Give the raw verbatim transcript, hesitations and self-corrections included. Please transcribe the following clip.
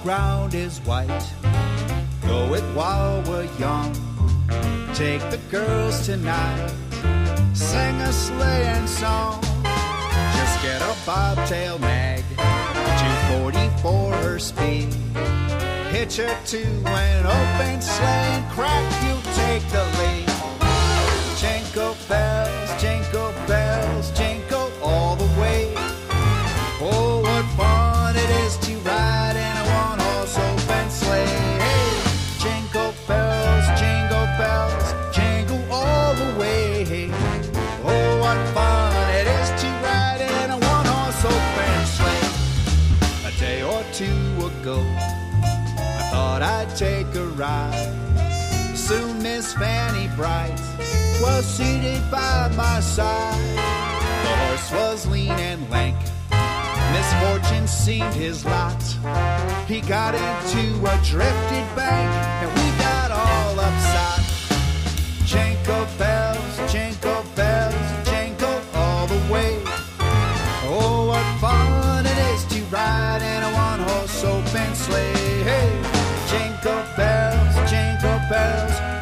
ground is white. Go it while we're young. Take the girls tonight. Sing a sleighing song. Just get a bobtail nag. two forty for her speed. Hitch her to an open sleigh and crack, you take the lead. Jingle bells, jingle bells, jingle all the way. Oh, what fun it is to ride in a one-horse open sleigh. Hey, jingle bells, jingle bells, jingle all the way. Oh, what fun it is to ride in a one-horse open sleigh. A day or two ago, I thought I'd take a ride. Soon Miss Fanny Bright was seated by my side. The horse was lean and lank. Misfortune seemed his lot. He got into a drifted bank, and we got all upside. Jingle bells, jingle bells, jingle all the way. Oh, what fun it is to ride in a one-horse open sleigh. Hey, jingle bells, jingle bells,